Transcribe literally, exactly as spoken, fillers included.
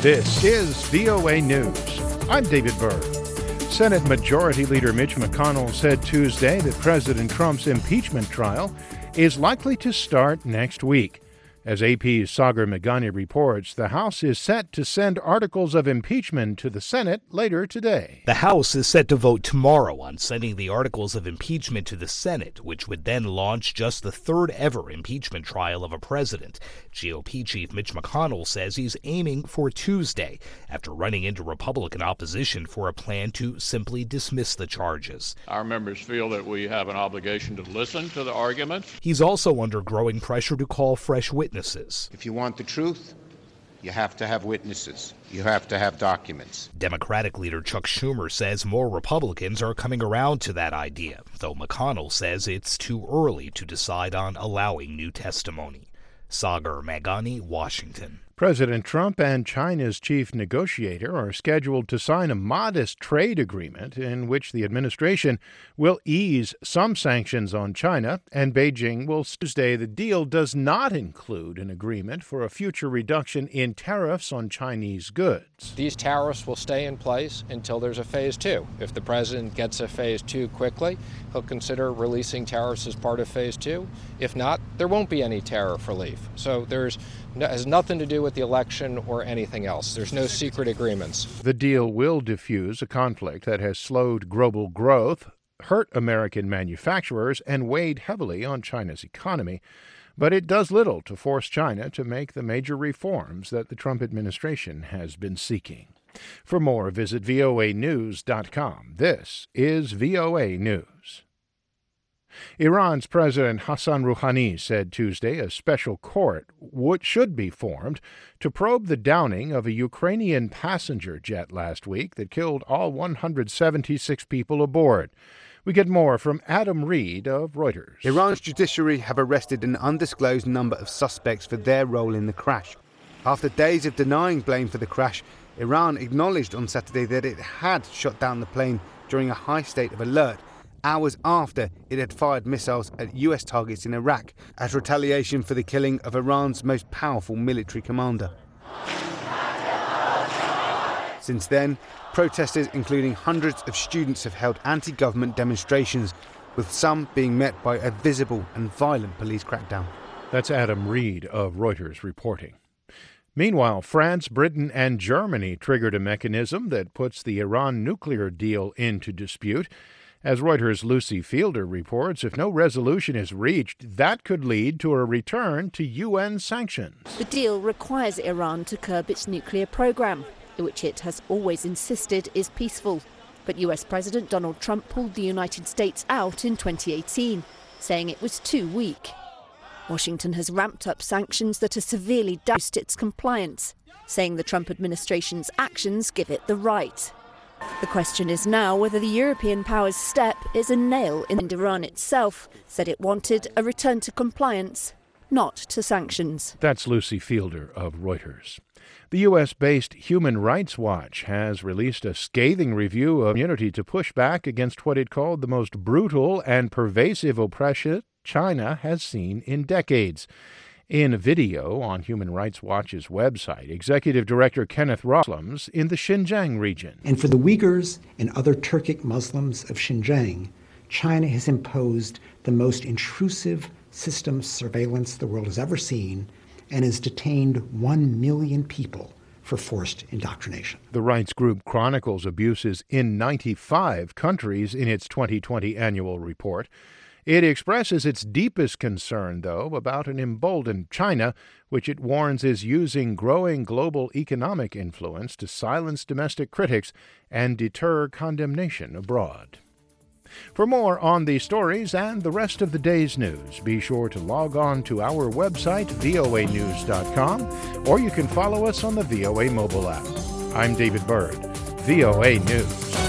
This is V O A News. I'm David Byrd. Senate Majority Leader Mitch McConnell said Tuesday that President Trump's impeachment trial is likely to start next week. As A P's Sagar Meghani reports, the House is set to send articles of impeachment to the Senate later today. The House is set to vote tomorrow on sending the articles of impeachment to the Senate, which would then launch just the third ever impeachment trial of a president. G O P Chief Mitch McConnell says he's aiming for Tuesday, after running into Republican opposition for a plan to simply dismiss the charges. Our members feel that we have an obligation to listen to the arguments. He's also under growing pressure to call fresh witnesses. If you want the truth, you have to have witnesses. You have to have documents. Democratic leader Chuck Schumer says more Republicans are coming around to that idea, though McConnell says it's too early to decide on allowing new testimony. Sagar Meghani, Washington. President Trump and China's chief negotiator are scheduled to sign a modest trade agreement in which the administration will ease some sanctions on China, and Beijing will Tuesday. The deal does not include an agreement for a future reduction in tariffs on Chinese goods. These tariffs will stay in place until there's a phase two. If the president gets a phase two quickly, he'll consider releasing tariffs as part of phase two. If not, there won't be any tariff relief. So there's It has nothing to do with the election or anything else. There's no secret agreements. The deal will diffuse a conflict that has slowed global growth, hurt American manufacturers, and weighed heavily on China's economy. But it does little to force China to make the major reforms that the Trump administration has been seeking. For more, visit V O A news dot com. This is V O A News. Iran's President Hassan Rouhani said Tuesday a special court would, should be formed to probe the downing of a Ukrainian passenger jet last week that killed all one hundred seventy-six people aboard. We get more from Adam Reed of Reuters. Iran's judiciary have arrested an undisclosed number of suspects for their role in the crash. After days of denying blame for the crash, Iran acknowledged on Saturday that it had shot down the plane during a high state of alert, hours after it had fired missiles at U S targets in Iraq as retaliation for the killing of Iran's most powerful military commander. Since then, protesters, including hundreds of students, have held anti-government demonstrations, with some being met by a visible and violent police crackdown. That's Adam Reed of Reuters reporting. Meanwhile, France, Britain, and Germany triggered a mechanism that puts the Iran nuclear deal into dispute. As Reuters' Lucy Fielder reports, if no resolution is reached, that could lead to a return to U N sanctions. The deal requires Iran to curb its nuclear program, which it has always insisted is peaceful. But U S President Donald Trump pulled the United States out in twenty eighteen, saying it was too weak. Washington has ramped up sanctions that have severely doused its compliance, saying the Trump administration's actions give it the right. The question is now whether the European powers' step is a nail in Iran itself, said it wanted a return to compliance, not to sanctions. That's Lucy Fielder of Reuters. The U S-based Human Rights Watch has released a scathing review of immunity to push back against what it called the most brutal and pervasive oppression China has seen in decades. In a video on Human Rights Watch's website, Executive Director Kenneth Roslams in the Xinjiang region. And for the Uyghurs and other Turkic Muslims of Xinjiang, China has imposed the most intrusive system of surveillance the world has ever seen and has detained one million people for forced indoctrination. The rights group chronicles abuses in ninety-five countries in its twenty twenty annual report. It expresses its deepest concern, though, about an emboldened China, which it warns is using growing global economic influence to silence domestic critics and deter condemnation abroad. For more on these stories and the rest of the day's news, be sure to log on to our website, V O A news dot com, or you can follow us on the V O A mobile app. I'm David Byrd, V O A News.